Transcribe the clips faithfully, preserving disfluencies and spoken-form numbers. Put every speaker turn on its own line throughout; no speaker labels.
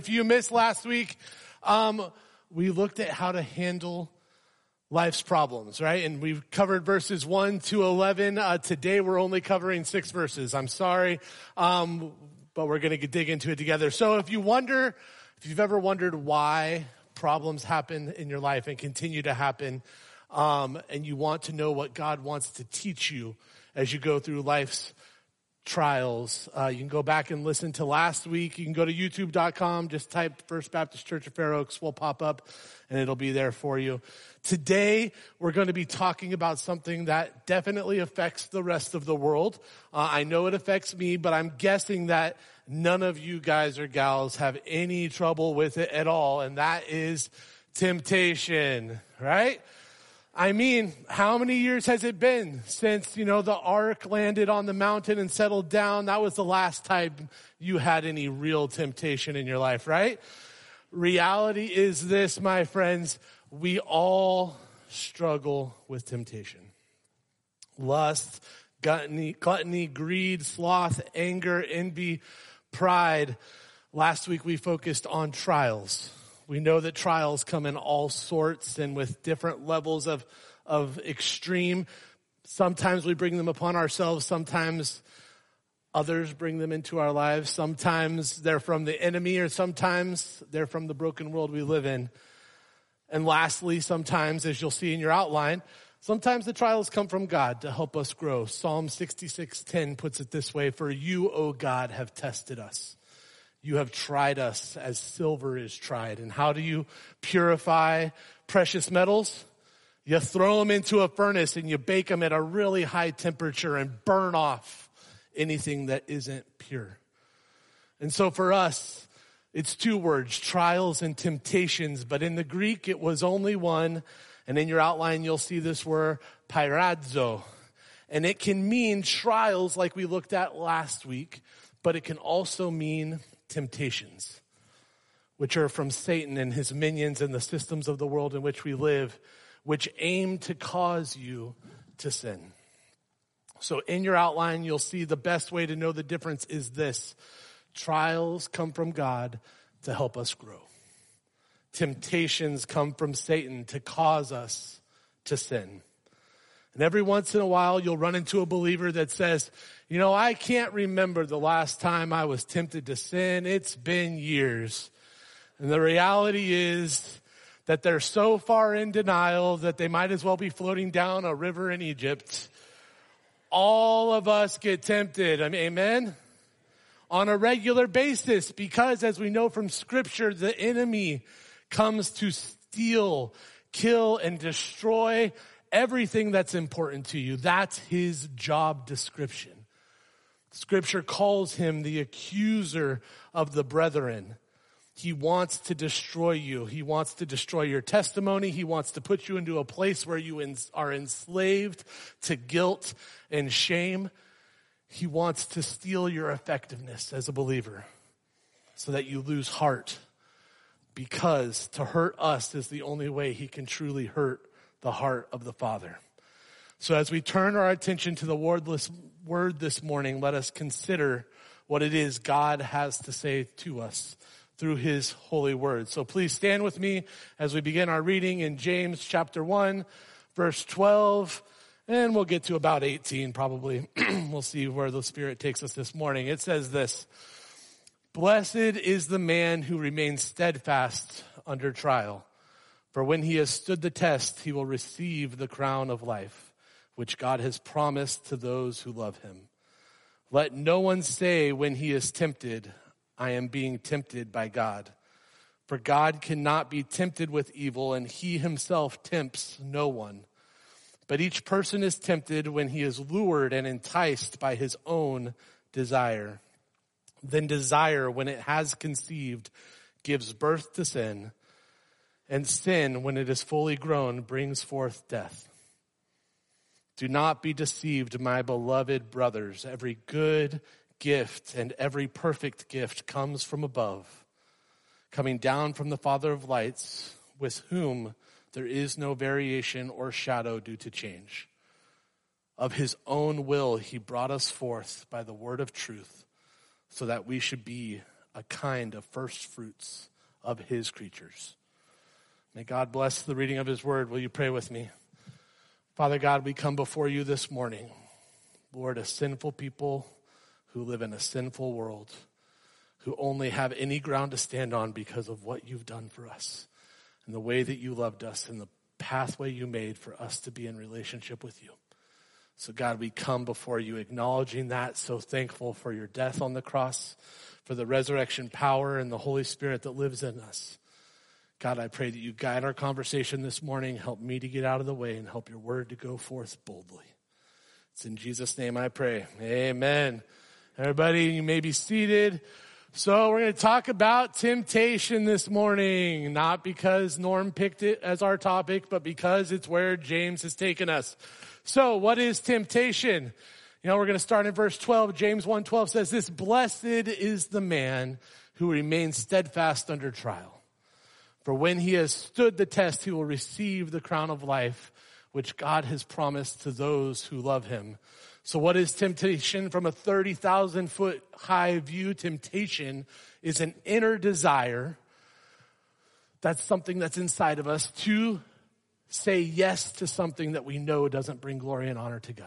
If you missed last week, um, we looked at how to handle life's problems, right? And we've covered verses one to eleven. Uh, today we're only covering six verses. I'm sorry, um, but we're going to dig into it together. So if you wonder, if you've ever wondered why problems happen in your life and continue to happen, um, and you want to know what God wants to teach you as you go through life's trials, uh, you can go back and listen to last week. You can go to youtube dot com, just type First Baptist Church of Fair Oaks, will pop up and it'll be there for you. Today, we're going to be talking about something that definitely affects the rest of the world. Uh, I know it affects me, but I'm guessing that none of you guys or gals have any trouble with it at all, and that is temptation, right? I mean, how many years has it been since, you know, the ark landed on the mountain and settled down? That was the last time you had any real temptation in your life, right? Reality is this, my friends, we all struggle with temptation. Lust, gluttony, gluttony, greed, sloth, anger, envy, pride. Last week we focused on trials. We know that trials come in all sorts and with different levels of, of extreme. Sometimes we bring them upon ourselves. Sometimes others bring them into our lives. Sometimes they're from the enemy, or sometimes they're from the broken world we live in. And lastly, sometimes, as you'll see in your outline, sometimes the trials come from God to help us grow. Psalm sixty-six ten puts it this way: "For you, O God, have tested us. You have tried us as silver is tried." And how do you purify precious metals? You throw them into a furnace and you bake them at a really high temperature and burn off anything that isn't pure. And so for us, it's two words, trials and temptations. But in the Greek, it was only one. And in your outline, you'll see this word, peirazo. And it can mean trials like we looked at last week, but it can also mean temptations, which are from Satan and his minions and the systems of the world in which we live, which aim to cause you to sin. So in your outline, you'll see the best way to know the difference is this: trials come from God to help us grow. Temptations come from Satan to cause us to sin. And every once in a while, you'll run into a believer that says, you know, I can't remember the last time I was tempted to sin. It's been years. And the reality is that they're so far in denial that they might as well be floating down a river in Egypt. All of us get tempted. I mean, amen? On a regular basis, because as we know from Scripture, the enemy comes to steal, kill, and destroy everything that's important to you. That's his job description. Scripture calls him the accuser of the brethren. He wants to destroy you. He wants to destroy your testimony. He wants to put you into a place where you are enslaved to guilt and shame. He wants to steal your effectiveness as a believer so that you lose heart, because to hurt us is the only way he can truly hurt the heart of the Father. So as we turn our attention to the wordless word this morning, let us consider what it is God has to say to us through his holy word. So please stand with me as we begin our reading in James chapter one, verse twelve, and we'll get to about eighteen probably. We'll see where the Spirit takes us this morning. It says this: "Blessed is the man who remains steadfast under trial. For when he has stood the test, he will receive the crown of life, which God has promised to those who love him. Let no one say when he is tempted, I am being tempted by God. For God cannot be tempted with evil, and he himself tempts no one. But each person is tempted when he is lured and enticed by his own desire. Then desire, when it has conceived, gives birth to sin. And sin, when it is fully grown, brings forth death. Do not be deceived, my beloved brothers. Every good gift and every perfect gift comes from above, coming down from the Father of lights, with whom there is no variation or shadow due to change. Of his own will he brought us forth by the word of truth, so that we should be a kind of first fruits of his creatures. May God bless the reading of his word. Will you pray with me? Father God, we come before you this morning. Lord, a sinful people who live in a sinful world, who only have any ground to stand on because of what you've done for us and the way that you loved us and the pathway you made for us to be in relationship with you. So God, we come before you acknowledging that, so thankful for your death on the cross, for the resurrection power and the Holy Spirit that lives in us. God, I pray that you guide our conversation this morning, help me to get out of the way, and help your word to go forth boldly. It's in Jesus' name I pray. Amen. Everybody, you may be seated. So we're going to talk about temptation this morning, not because Norm picked it as our topic, but because it's where James has taken us. So what is temptation? You know, we're going to start in verse twelve. James one twelve says this: "Blessed is the man who remains steadfast under trial. For when he has stood the test, he will receive the crown of life, which God has promised to those who love him." So what is temptation? From a thirty thousand foot high view, temptation is an inner desire. That's something that's inside of us to say yes to something that we know doesn't bring glory and honor to God.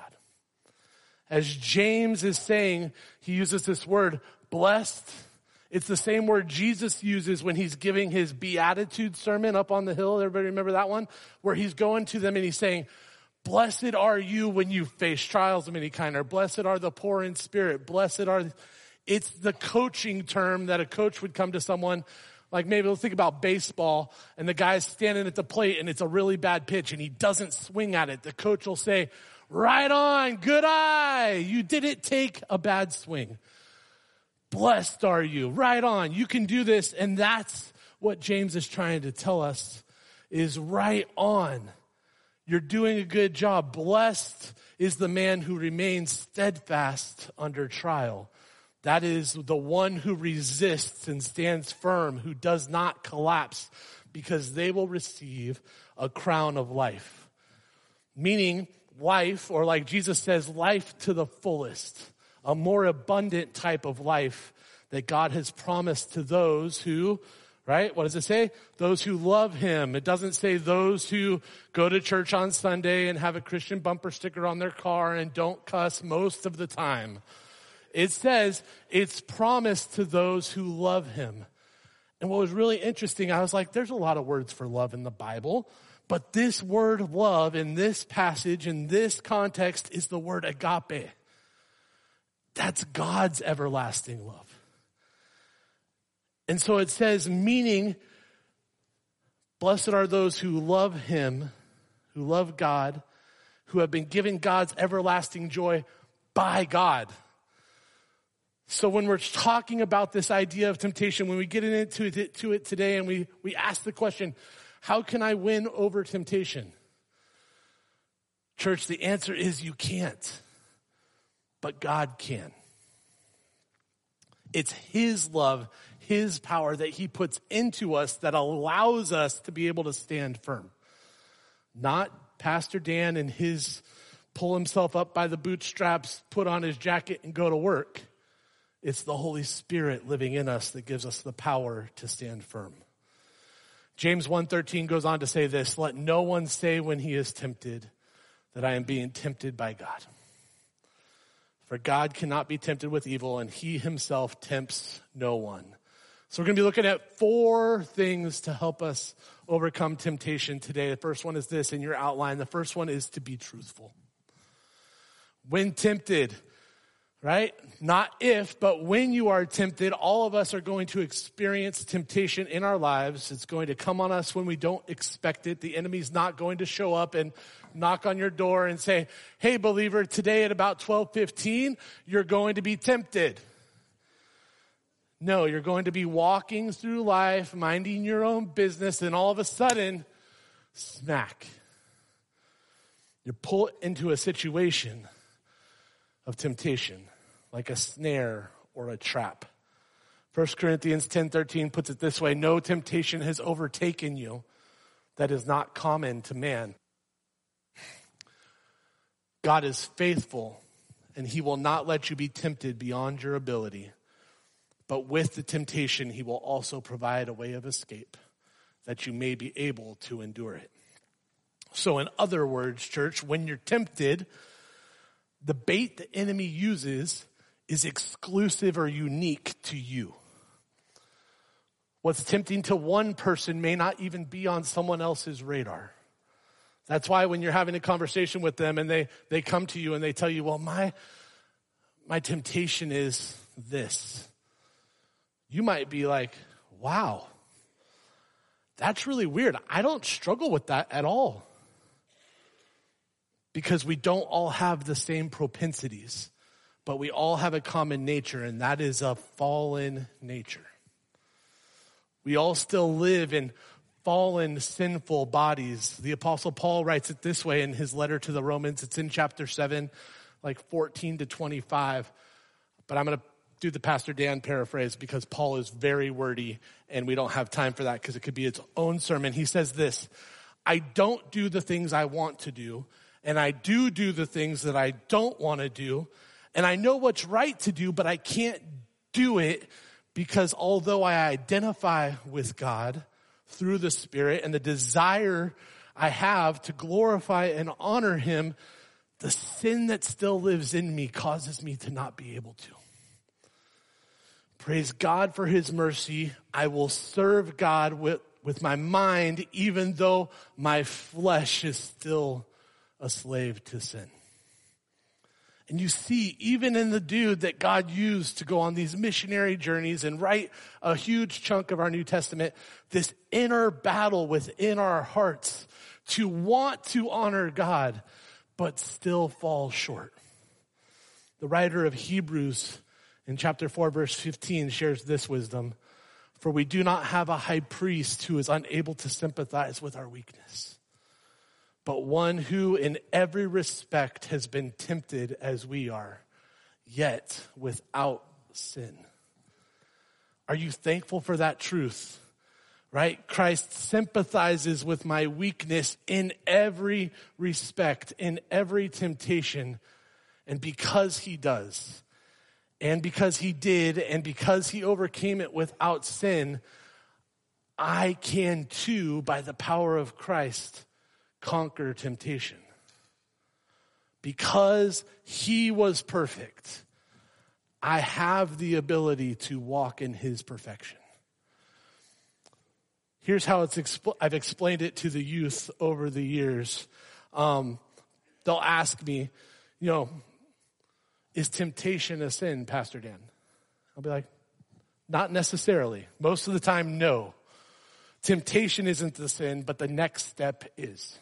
As James is saying, he uses this word, blessed. It's the same word Jesus uses when he's giving his Beatitude sermon up on the hill. Everybody remember that one? Where he's going to them and he's saying, blessed are you when you face trials of any kind, or blessed are the poor in spirit. Blessed are, it's the coaching term that a coach would come to someone. Like maybe let's think about baseball and the guy's standing at the plate and it's a really bad pitch and he doesn't swing at it. The coach will say, right on, good eye. You didn't take a bad swing. Blessed are you, right on. You can do this. And that's what James is trying to tell us is right on. You're doing a good job. Blessed is the man who remains steadfast under trial. That is the one who resists and stands firm, who does not collapse, because they will receive a crown of life. Meaning life, or like Jesus says, life to the fullest, a more abundant type of life that God has promised to those who, right? What does it say? Those who love him. It doesn't say those who go to church on Sunday and have a Christian bumper sticker on their car and don't cuss most of the time. It says it's promised to those who love him. And what was really interesting, I was like, there's a lot of words for love in the Bible, but this word love in this passage, in this context, is the word agape. That's God's everlasting love. And so it says, meaning, blessed are those who love him, who love God, who have been given God's everlasting joy by God. So when we're talking about this idea of temptation, when we get into it, to it today and we, we ask the question, how can I win over temptation? Church, the answer is you can't, but God can. It's his love, his power that he puts into us that allows us to be able to stand firm. Not Pastor Dan and his pull himself up by the bootstraps, put on his jacket and go to work. It's the Holy Spirit living in us that gives us the power to stand firm. James one thirteen goes on to say this: let no one say when he is tempted that I am being tempted by God. For God cannot be tempted with evil, and he himself tempts no one. So we're going to be looking at four things to help us overcome temptation today. The first one is this in your outline. The first one is to be truthful. When tempted, right? Not if, but when you are tempted, all of us are going to experience temptation in our lives. It's going to come on us when we don't expect it. The enemy's not going to show up and knock on your door and say, hey, believer, today at about twelve fifteen, you're going to be tempted. No, you're going to be walking through life, minding your own business, and all of a sudden, smack. You're pulled into a situation of temptation, like a snare or a trap. First Corinthians ten thirteen puts it this way: no temptation has overtaken you that is not common to man. God is faithful, and he will not let you be tempted beyond your ability. But with the temptation, he will also provide a way of escape that you may be able to endure it. So in other words, church, when you're tempted, the bait the enemy uses is exclusive or unique to you. What's tempting to one person may not even be on someone else's radar. That's why when you're having a conversation with them and they, they come to you and they tell you, well, my, my temptation is this. You might be like, wow, that's really weird. I don't struggle with that at all. Because we don't all have the same propensities, but we all have a common nature, and that is a fallen nature. We all still live in fallen, sinful bodies. The Apostle Paul writes it this way in his letter to the Romans. It's in chapter seven, like fourteen to twenty-five. But I'm going to do the Pastor Dan paraphrase because Paul is very wordy, and we don't have time for that because it could be its own sermon. He says this, I don't do the things I want to do, and I do do the things that I don't want to do, and I know what's right to do, but I can't do it because although I identify with God through the Spirit and the desire I have to glorify and honor him, the sin that still lives in me causes me to not be able to. Praise God for his mercy. I will serve God with, with my mind, even though my flesh is still a slave to sin. And you see, even in the dude that God used to go on these missionary journeys and write a huge chunk of our New Testament, this inner battle within our hearts to want to honor God, but still fall short. The writer of Hebrews in chapter four, verse fifteen shares this wisdom. For we do not have a high priest who is unable to sympathize with our weakness, but one who in every respect has been tempted as we are, yet without sin. Are you thankful for that truth? Right? Christ sympathizes with my weakness in every respect, in every temptation. And because he does, and because he did, and because he overcame it without sin, I can too, by the power of Christ, conquer temptation. Because he was perfect, I have the ability to walk in his perfection. Here's how it's expl- I've explained it to the youth over the years. Um, they'll ask me, you know, is temptation a sin, Pastor Dan? I'll be like, not necessarily. Most of the time, no. Temptation isn't the sin, but the next step is.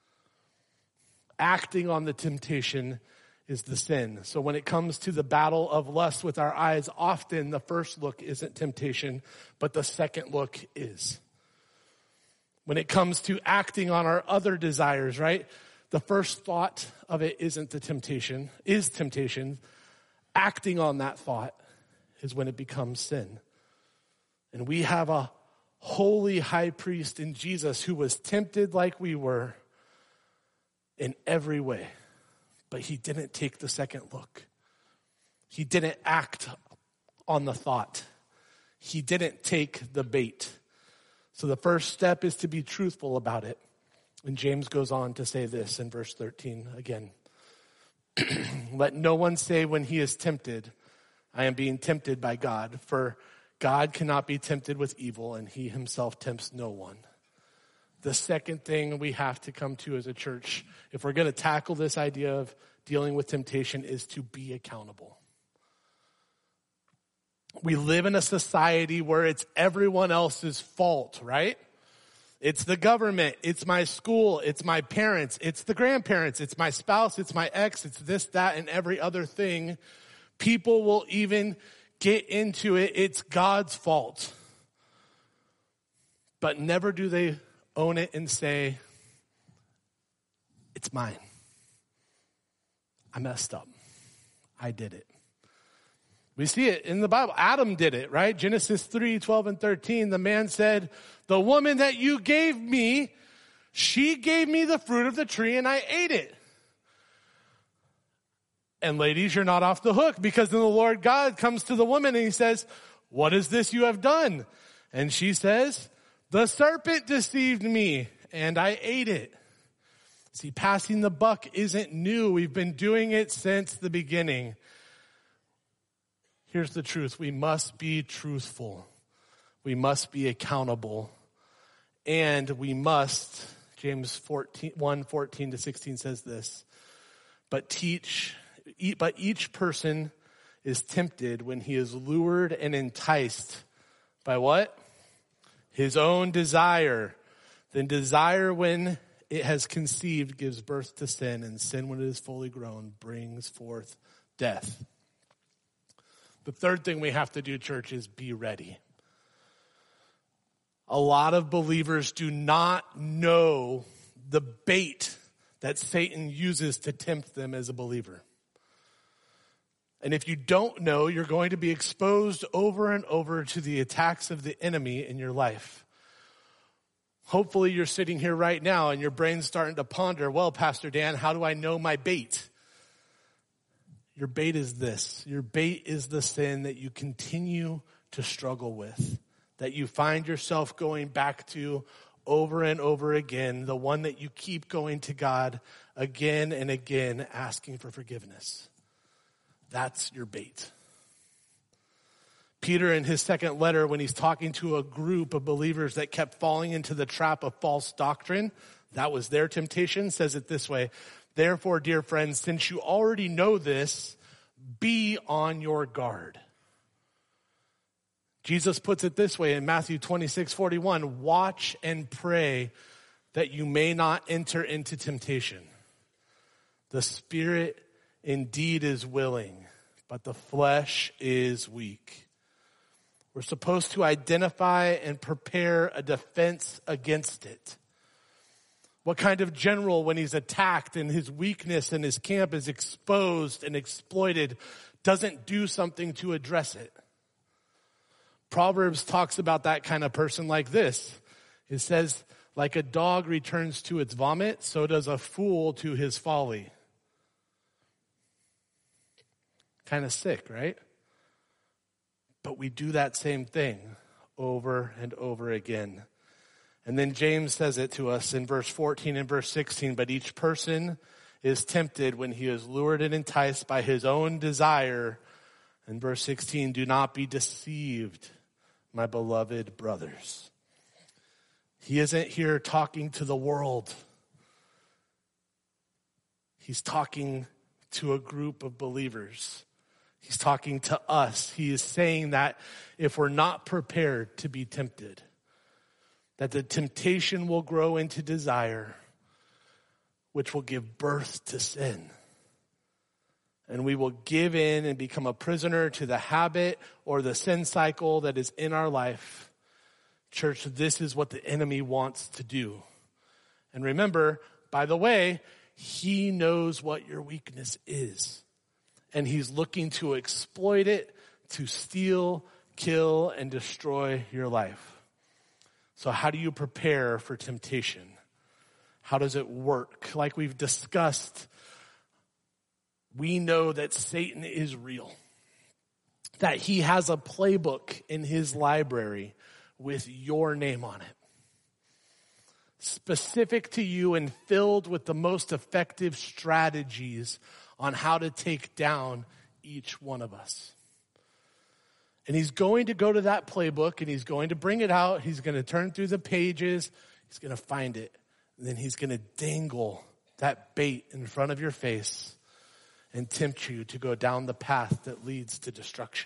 Acting on the temptation is the sin. So when it comes to the battle of lust with our eyes, often the first look isn't temptation, but the second look is. When it comes to acting on our other desires, right? The first thought of it isn't the temptation, is temptation. Acting on that thought is when it becomes sin. And we have a holy high priest in Jesus who was tempted like we were in every way. But he didn't take the second look. He didn't act on the thought. He didn't take the bait. So the first step is to be truthful about it. And James goes on to say this in verse thirteen again. Let no one say when he is tempted, I am being tempted by God. For God cannot be tempted with evil, and he himself tempts no one. The second thing we have to come to as a church, if we're going to tackle this idea of dealing with temptation, is to be accountable. We live in a society where it's everyone else's fault, right? It's the government, it's my school, it's my parents, it's the grandparents, it's my spouse, it's my ex, it's this, that, and every other thing. People will even get into it, it's God's fault. But never do they own it and say, it's mine. I messed up. I did it. We see it in the Bible. Adam did it, right? Genesis three, twelve and thirteen. The man said, the woman that you gave me, she gave me the fruit of the tree and I ate it. And ladies, you're not off the hook, because then the Lord God comes to the woman and he says, what is this you have done? And she says, the serpent deceived me and I ate it. See, passing the buck isn't new. We've been doing it since the beginning. Here's the truth. We must be truthful. We must be accountable. And we must, James fourteen, one, fourteen to sixteen says this, but teach, but each person is tempted when he is lured and enticed by what? His own desire. Then desire, when it has conceived, gives birth to sin, and sin, when it is fully grown, brings forth death. The third thing we have to do, church, is be ready. A lot of believers do not know the bait that Satan uses to tempt them as a believer. And if you don't know, you're going to be exposed over and over to the attacks of the enemy in your life. Hopefully you're sitting here right now and your brain's starting to ponder, well, Pastor Dan, how do I know my bait? Your bait is this. Your bait is the sin that you continue to struggle with, that you find yourself going back to over and over again, the one that you keep going to God again and again, asking for forgiveness. That's your bait. Peter, in his second letter, when he's talking to a group of believers that kept falling into the trap of false doctrine, that was their temptation, says it this way, therefore, dear friends, since you already know this, be on your guard. Jesus puts it this way in Matthew twenty-six forty-one, watch and pray that you may not enter into temptation. The spirit indeed is willing, but the flesh is weak. We're supposed to identify and prepare a defense against it. What kind of general, when he's attacked and his weakness in his camp is exposed and exploited, doesn't do something to address it? Proverbs talks about that kind of person like this. It says, like a dog returns to its vomit, so does a fool to his folly. Kind of sick, right? But we do that same thing over and over again. And then James says it to us in verse fourteen and verse sixteen, but each person is tempted when he is lured and enticed by his own desire. And verse sixteen, do not be deceived, my beloved brothers. He isn't here talking to the world. He's talking to a group of believers. He's talking to us. He is saying that if we're not prepared to be tempted, that the temptation will grow into desire, which will give birth to sin. And we will give in and become a prisoner to the habit or the sin cycle that is in our life. Church, this is what the enemy wants to do. And remember, by the way, he knows what your weakness is. And he's looking to exploit it, to steal, kill, and destroy your life. So how do you prepare for temptation? How does it work? Like we've discussed, we know that Satan is real. That he has a playbook in his library with your name on it. Specific to you and filled with the most effective strategies on how to take down each one of us. And he's going to go to that playbook and he's going to bring it out. He's going to turn through the pages. He's going to find it. And then he's going to dangle that bait in front of your face and tempt you to go down the path that leads to destruction.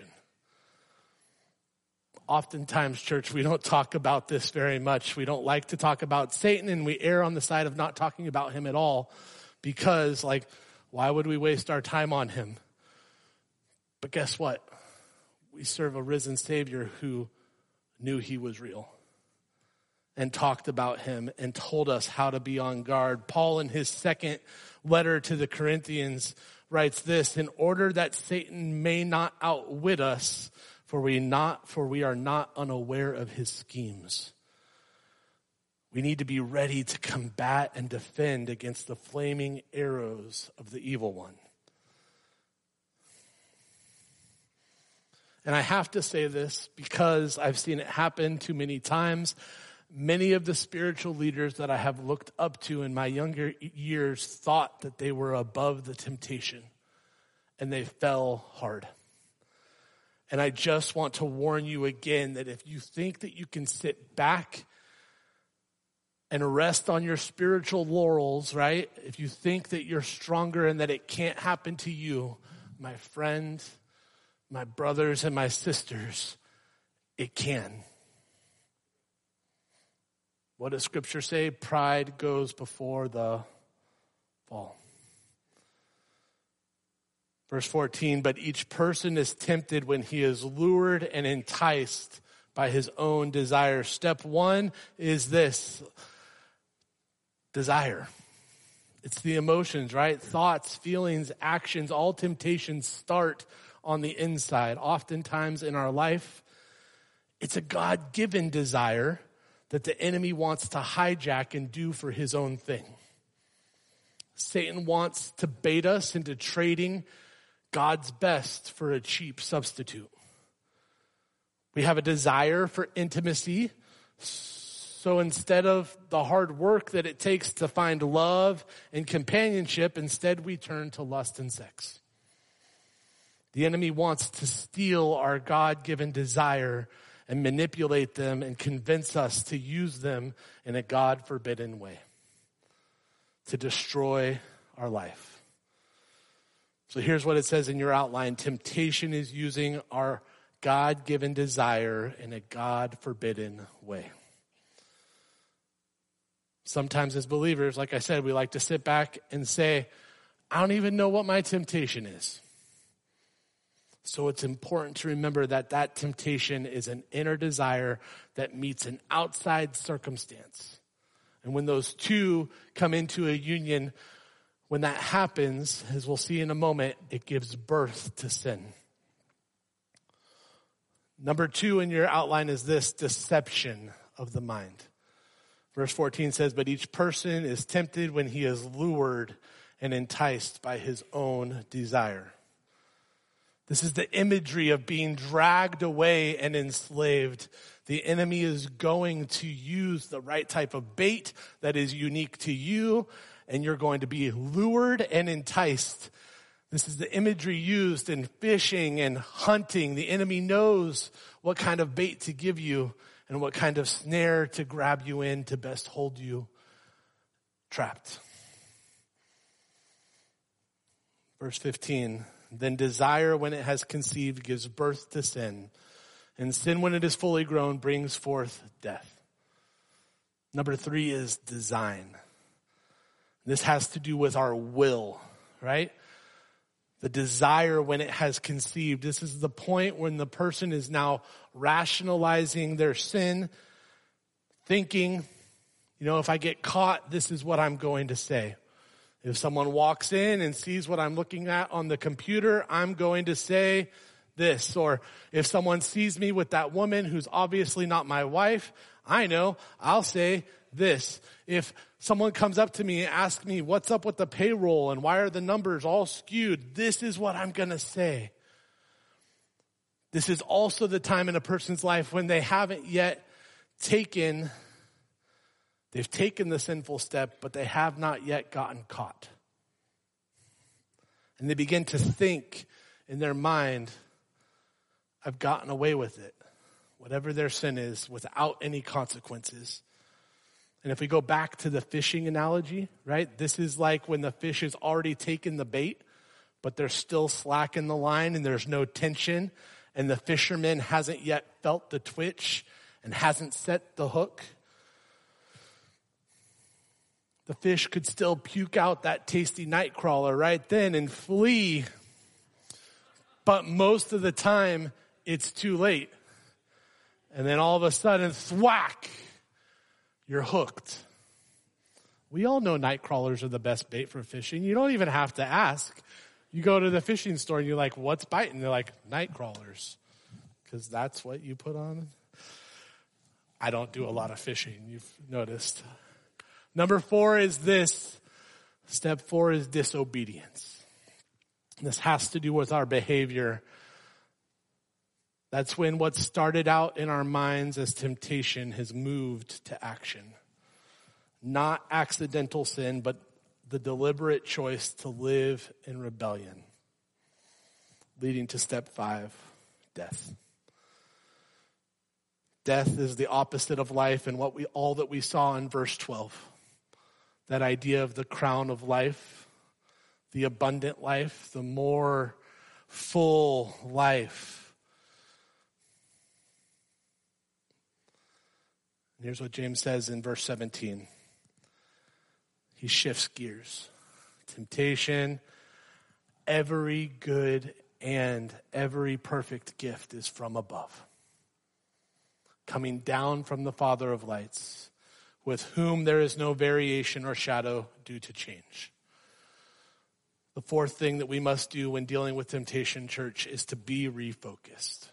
Oftentimes, church, we don't talk about this very much. We don't like to talk about Satan, and we err on the side of not talking about him at all because, like, why would we waste our time on him? But guess what? We serve a risen Savior who knew he was real and talked about him and told us how to be on guard. Paul, in his second letter to the Corinthians, writes this, in order that Satan may not outwit us, for we not for we are not unaware of his schemes. We need to be ready to combat and defend against the flaming arrows of the evil one. And I have to say this because I've seen it happen too many times. Many of the spiritual leaders that I have looked up to in my younger years thought that they were above the temptation, and they fell hard. And I just want to warn you again that if you think that you can sit back and rest on your spiritual laurels, right? If you think that you're stronger and that it can't happen to you, my friend, my brothers and my sisters, it can. What does Scripture say? Pride goes before the fall. Verse fourteen, but each person is tempted when he is lured and enticed by his own desire. Step one is this, desire. It's the emotions, right? Thoughts, feelings, actions, all temptations start on the inside. Oftentimes in our life, it's a God-given desire that the enemy wants to hijack and do for his own thing. Satan wants to bait us into trading God's best for a cheap substitute. We have a desire for intimacy, so instead of the hard work that it takes to find love and companionship, instead we turn to lust and sex. The enemy wants to steal our God-given desire and manipulate them and convince us to use them in a God-forbidden way to destroy our life. So here's what it says in your outline. Temptation is using our God-given desire in a God-forbidden way. Sometimes as believers, like I said, we like to sit back and say, I don't even know what my temptation is. So it's important to remember that that temptation is an inner desire that meets an outside circumstance. And when those two come into a union, when that happens, as we'll see in a moment, it gives birth to sin. Number two in your outline is this, deception of the mind. Verse fourteen says, but each person is tempted when he is lured and enticed by his own desire. This is the imagery of being dragged away and enslaved. The enemy is going to use the right type of bait that is unique to you, and you're going to be lured and enticed. This is the imagery used in fishing and hunting. The enemy knows what kind of bait to give you and what kind of snare to grab you in to best hold you trapped. Verse fifteen. Then desire, when it has conceived, gives birth to sin. And sin, when it is fully grown, brings forth death. Number three is design. This has to do with our will, right? The desire, when it has conceived. This is the point when the person is now rationalizing their sin, thinking, you know, if I get caught, this is what I'm going to say. If someone walks in and sees what I'm looking at on the computer, I'm going to say this. Or if someone sees me with that woman who's obviously not my wife, I know I'll say this. If someone comes up to me and asks me, what's up with the payroll and why are the numbers all skewed? This is what I'm going to say. This is also the time in a person's life when they haven't yet taken They've taken the sinful step, but they have not yet gotten caught. And they begin to think in their mind, I've gotten away with it, whatever their sin is, without any consequences. And if we go back to the fishing analogy, right, this is like when the fish has already taken the bait, but they're still slack in the line and there's no tension, and the fisherman hasn't yet felt the twitch and hasn't set the hook. The fish could still puke out that tasty night crawler right then and flee. But most of the time, it's too late. And then all of a sudden, thwack, you're hooked. We all know night crawlers are the best bait for fishing. You don't even have to ask. You go to the fishing store and you're like, what's biting? They're like, night crawlers. Because that's what you put on. I don't do a lot of fishing, you've noticed. Number four is this. Step four is disobedience. This has to do with our behavior. That's when what started out in our minds as temptation has moved to action. Not accidental sin, but the deliberate choice to live in rebellion, leading to step five, death. Death is the opposite of life, and what we all that we saw in verse twelve. That idea of the crown of life, the abundant life, the more full life. And here's what James says in verse seventeen. He shifts gears. Temptation, every good and every perfect gift is from above, coming down from the Father of lights, with whom there is no variation or shadow due to change. The fourth thing that we must do when dealing with temptation, church, is to be refocused.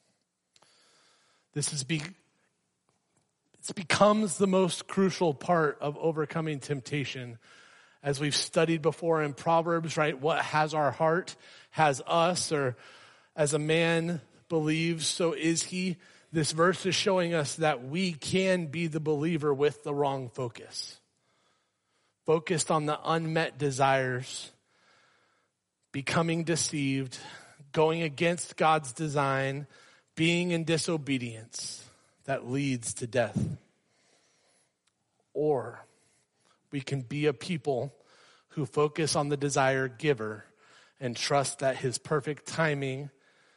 This is be, it becomes the most crucial part of overcoming temptation. As we've studied before in Proverbs, right? What has our heart has us, or as a man believes, so is he. This verse is showing us that we can be the believer with the wrong focus. Focused on the unmet desires, becoming deceived, going against God's design, being in disobedience that leads to death. Or we can be a people who focus on the desire giver and trust that his perfect timing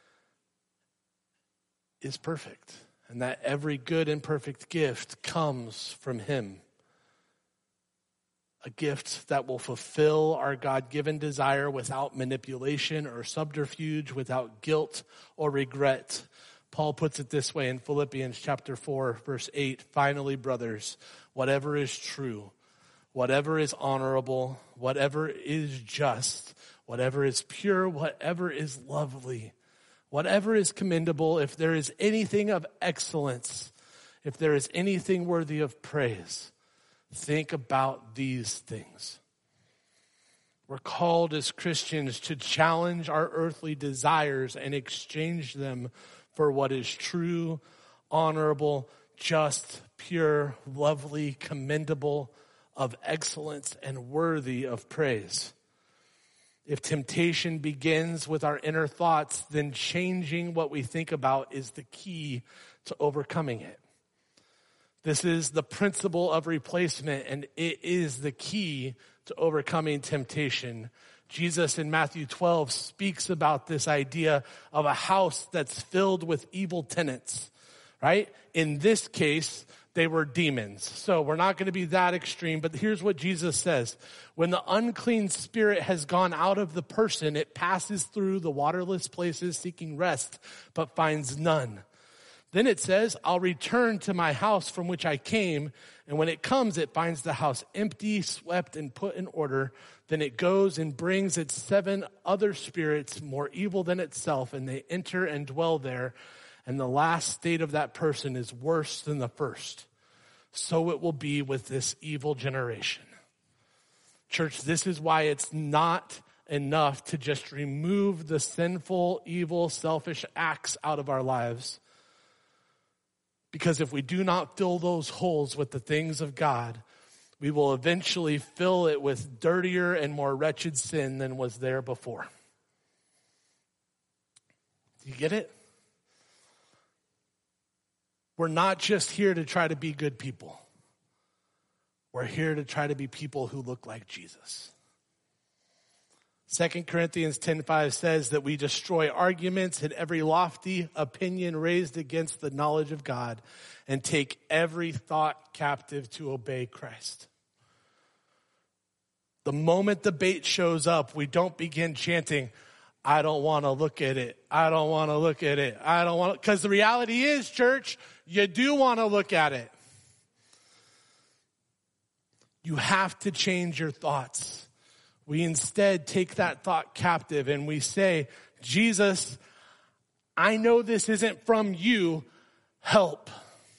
is perfect, and that every good and perfect gift comes from him. A gift that will fulfill our God-given desire without manipulation or subterfuge, without guilt or regret. Paul puts it this way in Philippians chapter four, verse eight. Finally, brothers, whatever is true, whatever is honorable, whatever is just, whatever is pure, whatever is lovely, whatever is commendable, if there is anything of excellence, if there is anything worthy of praise, think about these things. We're called as Christians to challenge our earthly desires and exchange them for what is true, honorable, just, pure, lovely, commendable, of excellence, and worthy of praise. If temptation begins with our inner thoughts, then changing what we think about is the key to overcoming it. This is the principle of replacement, and it is the key to overcoming temptation. Jesus in Matthew twelve speaks about this idea of a house that's filled with evil tenants, right? In this case, they were demons. So we're not going to be that extreme, but here's what Jesus says. When the unclean spirit has gone out of the person, it passes through the waterless places seeking rest, but finds none. Then it says, I'll return to my house from which I came. And when it comes, it finds the house empty, swept, and put in order. Then it goes and brings its seven other spirits more evil than itself, and they enter and dwell there. And the last state of that person is worse than the first. So it will be with this evil generation. Church, this is why it's not enough to just remove the sinful, evil, selfish acts out of our lives. Because if we do not fill those holes with the things of God, we will eventually fill it with dirtier and more wretched sin than was there before. Do you get it? We're not just here to try to be good people. We're here to try to be people who look like Jesus. Second Corinthians ten five says that we destroy arguments and every lofty opinion raised against the knowledge of God and take every thought captive to obey Christ. The moment the bait shows up, we don't begin chanting, I don't want to look at it. I don't want to look at it. I don't want to, because the reality is, church, you do want to look at it. You have to change your thoughts. We instead take that thought captive and we say, Jesus, I know this isn't from you. Help.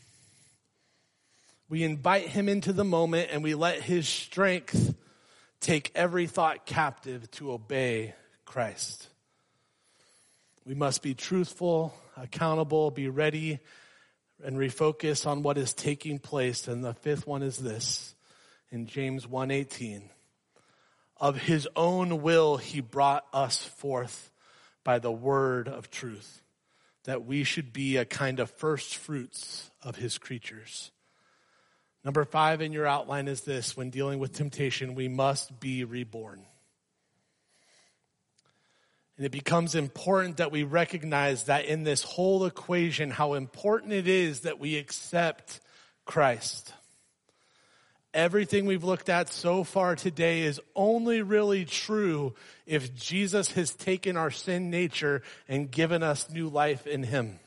We invite him into the moment and we let his strength take every thought captive to obey Christ. We must be truthful, accountable, be ready, and refocus on what is taking place. And the fifth one is this, in James one eighteen. Of his own will he brought us forth by the word of truth, that we should be a kind of first fruits of his creatures. Number five in your outline is this: when dealing with temptation, we must be reborn. And it becomes important that we recognize that in this whole equation, how important it is that we accept Christ. Everything we've looked at so far today is only really true if Jesus has taken our sin nature and given us new life in him.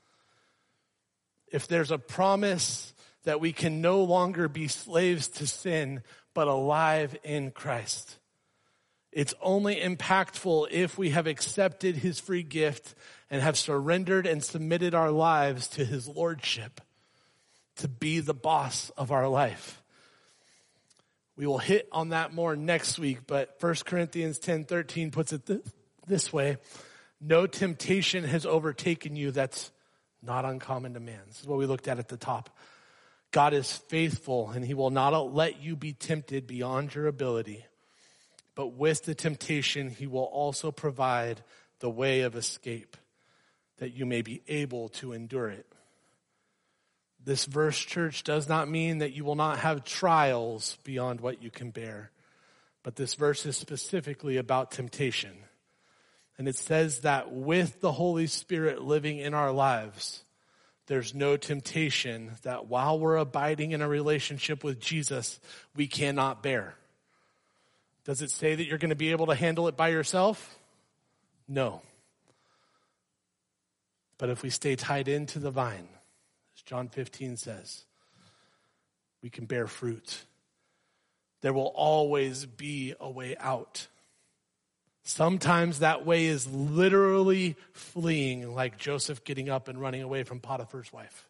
If there's a promise that we can no longer be slaves to sin, but alive in Christ. It's only impactful if we have accepted his free gift and have surrendered and submitted our lives to his lordship, to be the boss of our life. We will hit on that more next week, but First Corinthians ten thirteen puts it th- this way: no temptation has overtaken you that's not uncommon to man. This is what we looked at at the top. God is faithful, and he will not let you be tempted beyond your ability. But with the temptation, he will also provide the way of escape, that you may be able to endure it. This verse, church, does not mean that you will not have trials beyond what you can bear. But this verse is specifically about temptation. And it says that with the Holy Spirit living in our lives, there's no temptation that while we're abiding in a relationship with Jesus, we cannot bear. Does it say that you're going to be able to handle it by yourself? No. But if we stay tied into the vine, as John fifteen says, we can bear fruit. There will always be a way out. Sometimes that way is literally fleeing, like Joseph getting up and running away from Potiphar's wife.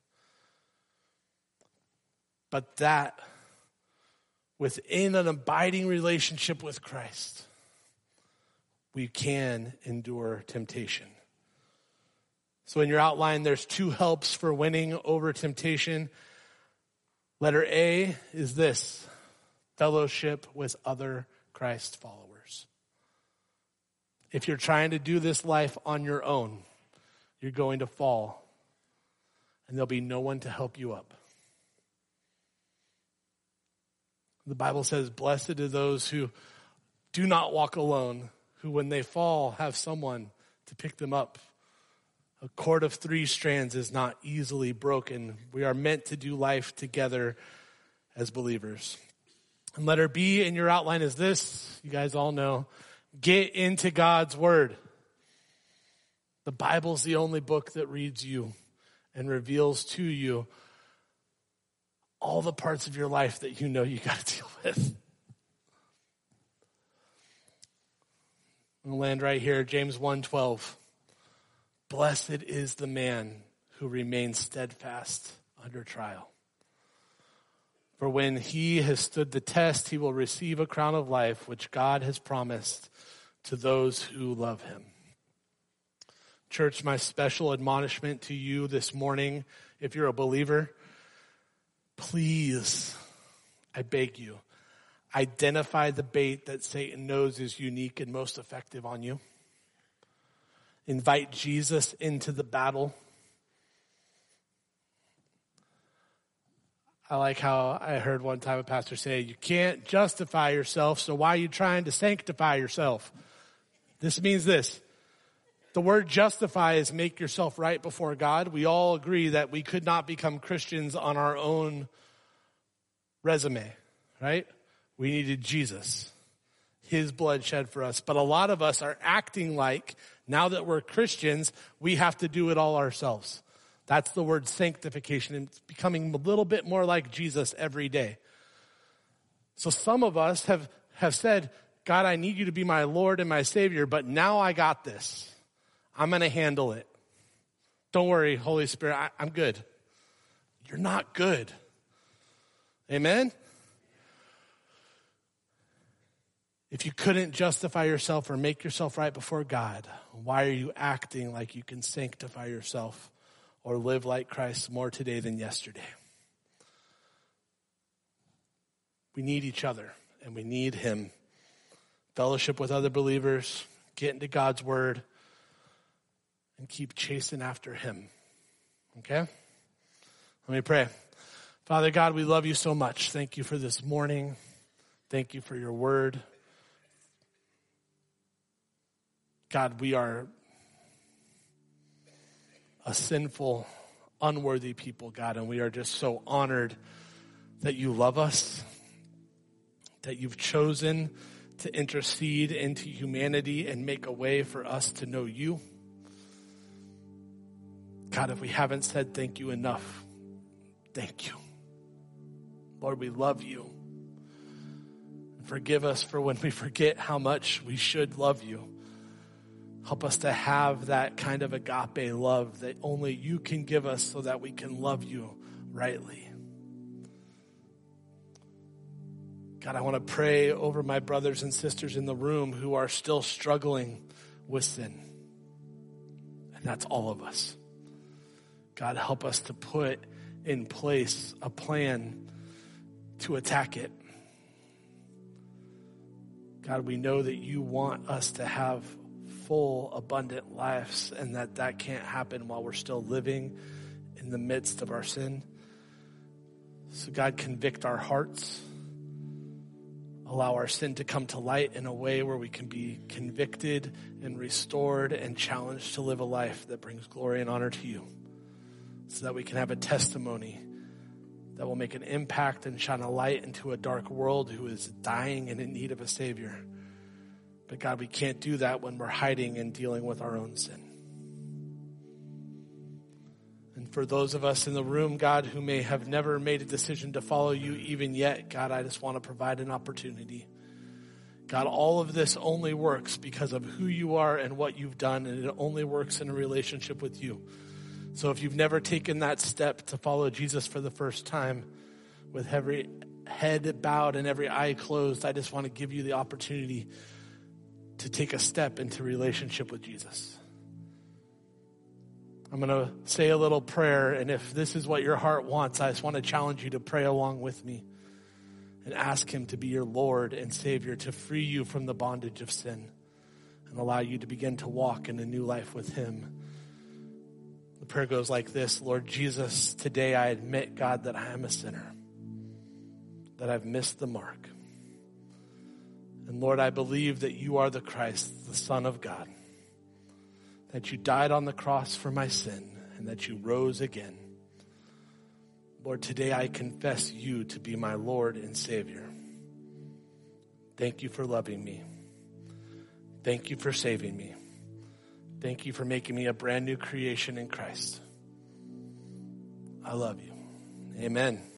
But that, within an abiding relationship with Christ, we can endure temptation. So in your outline, there's two helps for winning over temptation. Letter A is this: fellowship with other Christ followers. If you're trying to do this life on your own, you're going to fall, and there'll be no one to help you up. The Bible says, blessed are those who do not walk alone, who when they fall have someone to pick them up. A cord of three strands is not easily broken. We are meant to do life together as believers. And letter B in your outline is this. You guys all know. Get into God's word. The Bible's the only book that reads you and reveals to you all the parts of your life that you know you got to deal with. We'll land right here, James one twelve. Blessed is the man who remains steadfast under trial. For when he has stood the test, he will receive a crown of life, which God has promised to those who love him. Church, my special admonishment to you this morning, if you're a believer, please, I beg you, identify the bait that Satan knows is unique and most effective on you. Invite Jesus into the battle. I like how I heard one time a pastor say, you can't justify yourself, so why are you trying to sanctify yourself? This means this. The word justify is make yourself right before God. We all agree that we could not become Christians on our own resume, right? We needed Jesus, his blood shed for us. But a lot of us are acting like, now that we're Christians, we have to do it all ourselves. That's the word sanctification. It's becoming a little bit more like Jesus every day. So some of us have, have said, God, I need you to be my Lord and my Savior, but now I got this. I'm going to handle it. Don't worry, Holy Spirit, I, I'm good. You're not good. Amen? If you couldn't justify yourself or make yourself right before God, why are you acting like you can sanctify yourself or live like Christ more today than yesterday? We need each other, and we need him. Fellowship with other believers, get into God's word, and keep chasing after him. Okay? Let me pray. Father God, we love you so much. Thank you for this morning. Thank you for your word. God, we are a sinful, unworthy people, God, and we are just so honored that you love us, that you've chosen to intercede into humanity and make a way for us to know you. God, if we haven't said thank you enough, thank you. Lord, we love you. Forgive us for when we forget how much we should love you. Help us to have that kind of agape love that only you can give us so that we can love you rightly. God, I want to pray over my brothers and sisters in the room who are still struggling with sin. And that's all of us. God, help us to put in place a plan to attack it. God, we know that you want us to have full, abundant lives, and that that can't happen while we're still living in the midst of our sin. So God, convict our hearts. Allow our sin to come to light in a way where we can be convicted and restored and challenged to live a life that brings glory and honor to you, so that we can have a testimony that will make an impact and shine a light into a dark world who is dying and in need of a Savior. But God, we can't do that when we're hiding and dealing with our own sin. And for those of us in the room, God, who may have never made a decision to follow you even yet, God, I just want to provide an opportunity. God, all of this only works because of who you are and what you've done, and it only works in a relationship with you. So if you've never taken that step to follow Jesus for the first time, with every head bowed and every eye closed, I just want to give you the opportunity to take a step into relationship with Jesus. I'm going to say a little prayer, and if this is what your heart wants, I just want to challenge you to pray along with me and ask him to be your Lord and Savior, to free you from the bondage of sin and allow you to begin to walk in a new life with him. The prayer goes like this: Lord Jesus, today I admit, God, that I am a sinner, that I've missed the mark. And Lord, I believe that you are the Christ, the Son of God, that you died on the cross for my sin and that you rose again. Lord, today I confess you to be my Lord and Savior. Thank you for loving me. Thank you for saving me. Thank you for making me a brand new creation in Christ. I love you. Amen.